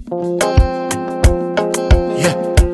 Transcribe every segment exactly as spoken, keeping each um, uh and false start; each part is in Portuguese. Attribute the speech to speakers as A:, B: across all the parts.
A: Yeah.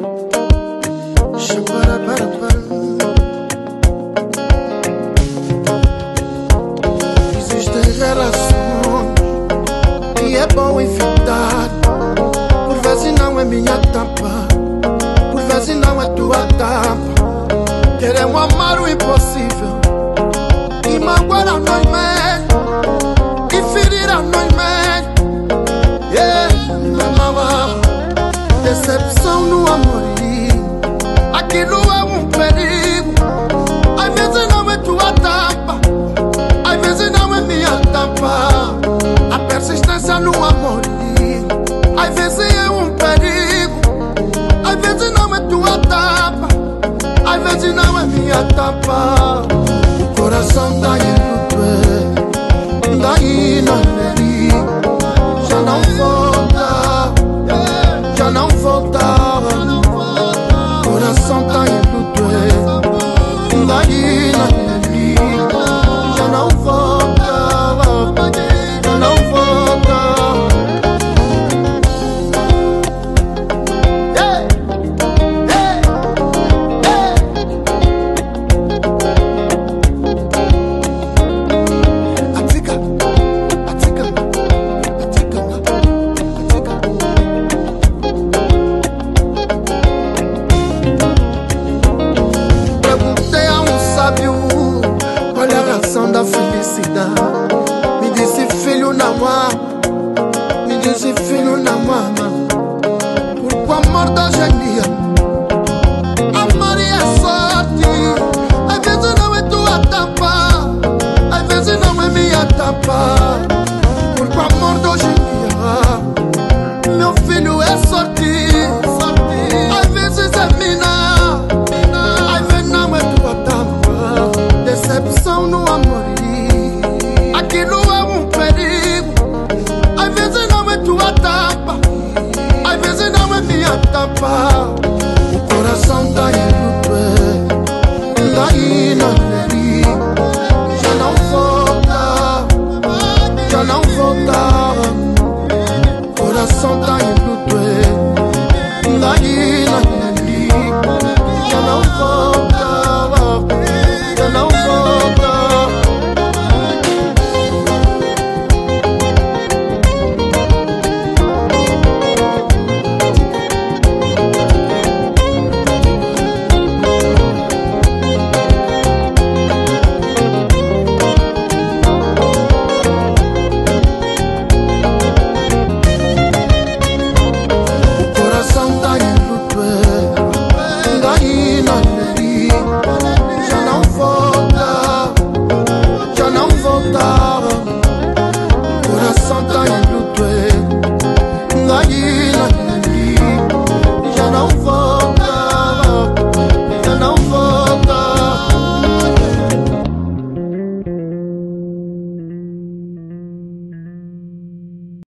A: Existem relações que é bom evitar. Por vezes não é minha tampa, por vezes não é tua tampa. Queremos amar o impossível e magoar a nós mesmos e ferir a nós mesmos. Yeah, mamãe, decepção no amor, aquilo é um perigo. Às vezes não é tua tampa, às vezes não é minha tampa. A persistência no amor, às vezes é um perigo. Às vezes não é tua tampa, às vezes não é minha tampa. O coração tá indo, daí não feri. Já não volta, já não volta. O coração tá indo, daí não feri. Já não volta, já não volta. Yeah. Perguntei a um sábio qual é a razão da felicidade. Me disse filho não ama, me disse filho não ama. Porque o amor da hoje em dia, amor é sorte. Às vezes não é tua tampa, às vezes não é minha tampa. Porque o amor da hoje em dia, meu filho, é sorte.